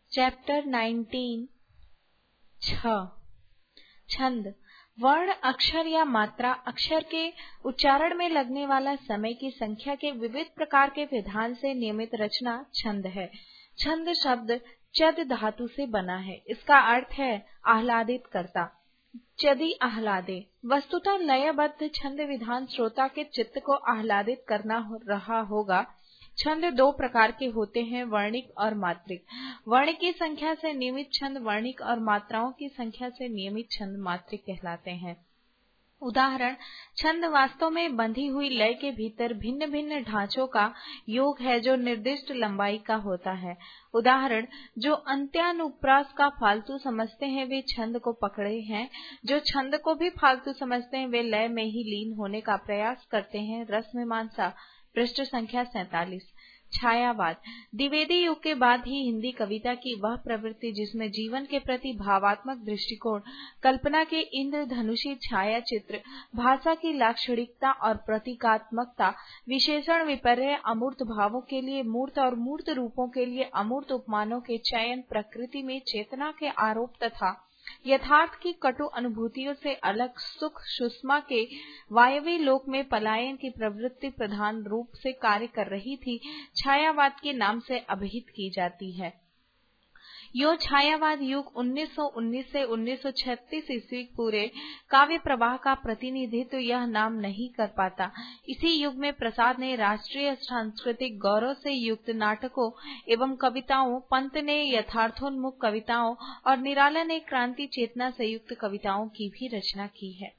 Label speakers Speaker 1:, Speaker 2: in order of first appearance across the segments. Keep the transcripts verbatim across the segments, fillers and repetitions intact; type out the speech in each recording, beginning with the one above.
Speaker 1: Chapter nineteen छ छंद वर्ण, अक्षर या मात्रा, अक्षर के उच्चारण में लगने वाला समय की संख्या के विविध प्रकार के विधान से नियमित रचना छंद है। छंद शब्द चद धातु से बना है। इसका अर्थ है आह्लादित करता। चदि आह्लादे। वस्तुतः लयबद्ध छंद विधान श्रोता के चित्त को आह्लादित करना हो रहा होगा। छंद दो प्रकार के होते हैं, वर्णिक और मात्रिक। वर्ण की संख्या से नियमित छंद वर्णिक और मात्राओं की संख्या से नियमित छंद मात्रिक कहलाते हैं। उदाहरण, छंद वास्तव में बंधी हुई लय के भीतर भिन्न भिन्न ढांचों का योग है जो निर्दिष्ट लंबाई का होता है। उदाहरण, जो अंत्यानुप्रास का फालतू समझते हैं वे छंद को पकड़े हैं, जो छंद को भी फालतू समझते हैं वे लय में ही लीन होने का प्रयास करते हैं। रसमीमांसा, पृष्ठ संख्या सैंतालीस। छायावाद। द्विवेदी युग के बाद ही हिंदी कविता की वह प्रवृत्ति जिसमें जीवन के प्रति भावात्मक दृष्टिकोण, कल्पना के इंद्रधनुषी छाया चित्र, भाषा की लाक्षणिकता और प्रतीकात्मकता, विशेषण विपर्य, अमूर्त भावों के लिए मूर्त और मूर्त रूपों के लिए अमूर्त उपमानों के चयन, प्रकृति में चेतना के आरोप तथा यथार्थ की कटु अनुभूतियों से अलग सुख सुषमा के वायवी लोक में पलायन की प्रवृत्ति प्रधान रूप से कार्य कर रही थी, छायावाद के नाम से अभिहित की जाती है। यो छायावाद युग उन्नीस सौ उन्नीस से उन्नीस सौ छत्तीस ईस्वी पूरे काव्य प्रवाह का प्रतिनिधित्व यह नाम नहीं कर पाता। इसी युग में प्रसाद ने राष्ट्रीय सांस्कृतिक गौरव से युक्त नाटकों एवं कविताओं, पंत ने यथार्थोन्मुख कविताओं और निराला ने क्रांति चेतना से युक्त कविताओं की भी रचना की है।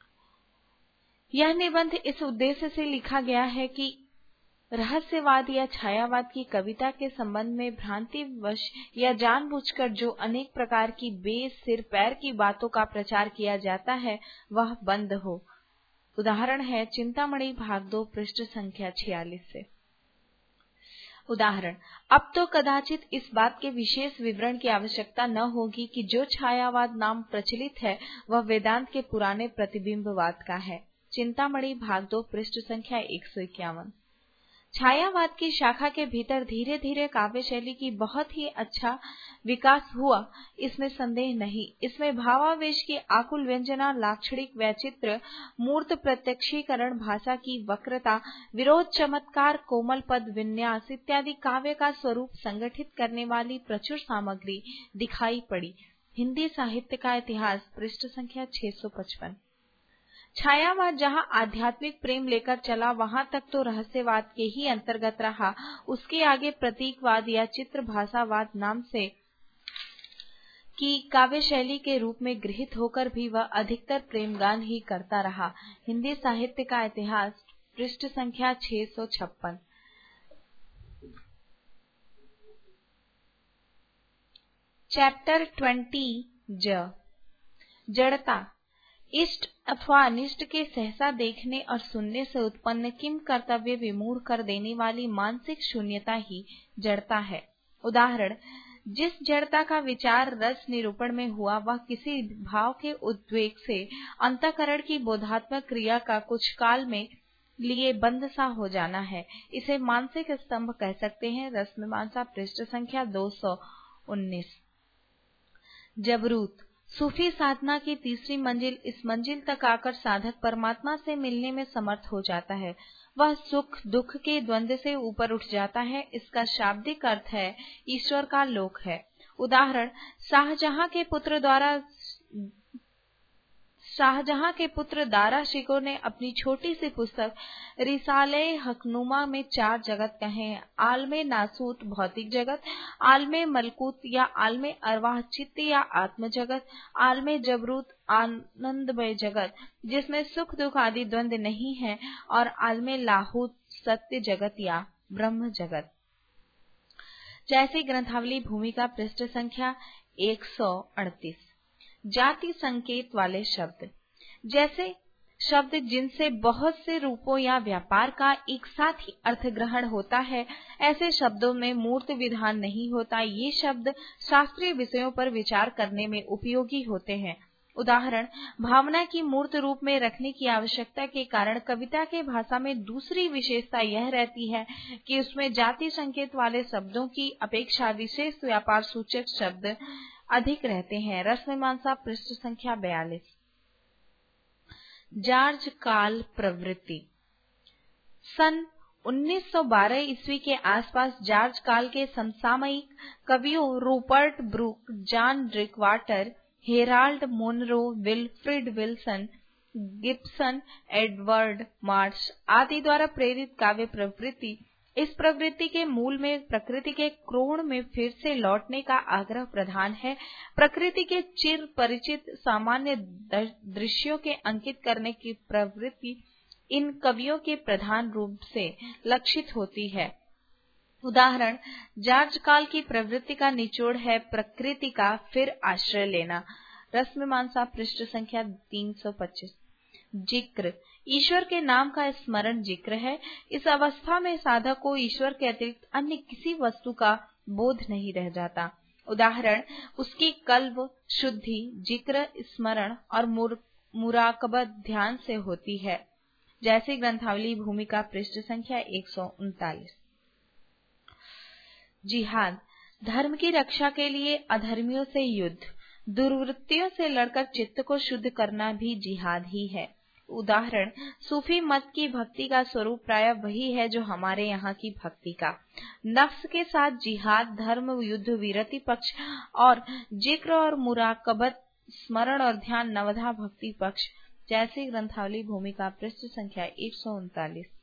Speaker 1: यह निबंध इस उद्देश्य से लिखा गया है कि रहस्यवाद या छायावाद की कविता के संबंध में भ्रांतिवश या जानबूझकर जो अनेक प्रकार की बे सिर पैर की बातों का प्रचार किया जाता है वह बंद हो। उदाहरण है चिंतामणि भाग दो पृष्ठ संख्या छियालीस से। उदाहरण, अब तो कदाचित इस बात के विशेष विवरण की आवश्यकता न होगी कि जो छायावाद नाम प्रचलित है वह वेदांत के पुराने प्रतिबिंबवाद का है। चिंतामणि भाग दो पृष्ठ संख्या एक सौ इक्यावन। छायावाद की शाखा के भीतर धीरे धीरे काव्य शैली की बहुत ही अच्छा विकास हुआ, इसमें संदेह नहीं। इसमें भावावेश की आकुल व्यंजना, लाक्षणिक वैचित्र, मूर्त प्रत्यक्षीकरण, भाषा की वक्रता, विरोध, चमत्कार, कोमल पद विन्यास इत्यादि काव्य का स्वरूप संगठित करने वाली प्रचुर सामग्री दिखाई पड़ी। हिंदी साहित्य का इतिहास पृष्ठ संख्या छह सौ पचपन। छायावाद जहां आध्यात्मिक प्रेम लेकर चला वहां तक तो रहस्यवाद के ही अंतर्गत रहा। उसके आगे प्रतीकवाद या चित्र भाषावाद नाम से की काव्य शैली के रूप में गृहीत होकर भी वह अधिकतर प्रेमगान ही करता रहा। हिंदी साहित्य का इतिहास पृष्ठ संख्या छह सौ छप्पन। चैप्टर ट्वेंटी ज जड़ता। इष्ट अथवा अनिष्ट के सहसा देखने और सुनने से उत्पन्न किम कर्तव्य विमूढ़ कर देने वाली मानसिक शून्यता ही जड़ता है। उदाहरण, जिस जड़ता का विचार रस निरूपण में हुआ वह किसी भाव के उद्वेग से अंतःकरण की बोधात्मक क्रिया का कुछ काल में लिए बंद सा हो जाना है। इसे मानसिक स्तंभ कह सकते हैं। रसमीमांसा पृष्ठ संख्या दो सौ उन्नीस। जबरूत। सूफी साधना की तीसरी मंजिल। इस मंजिल तक आकर साधक परमात्मा से मिलने में समर्थ हो जाता है। वह सुख दुख के द्वंद्व से ऊपर उठ जाता है। इसका शाब्दिक अर्थ है ईश्वर का लोक है। उदाहरण, शाहजहां के पुत्र द्वारा शाहजहां के पुत्र दारा शिकोह ने अपनी छोटी सी पुस्तक रिसाले हकनुमा में चार जगत कहे हैं। आलमे नासूत भौतिक जगत, आलमे मलकूत या आलमे अरवाह चित्त या आत्म जगत, आलमे जबरूत आनंदमय जगत जिसमें सुख दुख आदि द्वंद नहीं है, और आलमे लाहूत सत्य जगत या ब्रह्म जगत। जैसी ग्रंथावली भूमिका पृष्ठ संख्या एक सौ अड़तीस। जाति संकेत वाले शब्द। जैसे शब्द जिनसे बहुत से रूपों या व्यापार का एक साथ ही अर्थ ग्रहण होता है, ऐसे शब्दों में मूर्त विधान नहीं होता। ये शब्द शास्त्रीय विषयों पर विचार करने में उपयोगी होते हैं। उदाहरण, भावना की मूर्त रूप में रखने की आवश्यकता के कारण कविता के भाषा में दूसरी विशेषता यह रहती है कि उसमें जाति संकेत वाले शब्दों की अपेक्षा विशेष व्यापार सूचक शब्द अधिक रहते हैं। रसमीमांसा पृष्ठ संख्या बयालीस। जॉर्ज कार्ल प्रवृत्ति। सन उन्नीस सौ बारह ईस्वी के आसपास जॉर्ज कार्ल के समसामयिक कवियों Rupert Brooke, John Drinkwater, Harold Monro, Wilfrid Wilson Gibson, Edward Marsh आदि द्वारा प्रेरित काव्य प्रवृत्ति। इस प्रवृत्ति के मूल में प्रकृति के क्रोध में फिर से लौटने का आग्रह प्रधान है। प्रकृति के चिर परिचित सामान्य दृश्यों के अंकित करने की प्रवृत्ति इन कवियों के प्रधान रूप से लक्षित होती है। उदाहरण, जॉर्ज कार्ल की प्रवृत्ति का निचोड़ है प्रकृति का फिर आश्रय लेना। रसमीमांसा पृष्ठ संख्या तीन सौ पच्चीस। जिक्र, ईश्वर के नाम का स्मरण जिक्र है। इस अवस्था में साधक को ईश्वर के अतिरिक्त अन्य किसी वस्तु का बोध नहीं रह जाता। उदाहरण, उसकी कल्ब शुद्धि जिक्र, स्मरण और मुराकबत ध्यान से होती है। जैसे ग्रंथावली भूमिका पृष्ठ संख्या एक सौ उनतालीस। जिहाद, धर्म की रक्षा के लिए अधर्मियों से युद्ध, दुर्वृत्तियों से लड़कर चित्त को शुद्ध करना भी जिहाद ही है। उदाहरण, सूफी मत की भक्ति का स्वरूप प्राय वही है जो हमारे यहाँ की भक्ति का। नफ्स के साथ जिहाद, धर्म युद्ध वीरति पक्ष और जिक्र और मुराकबत स्मरण और ध्यान नवधा भक्ति पक्ष। जैसे ग्रंथावली भूमिका पृष्ठ संख्या एक सौ उनतालीस।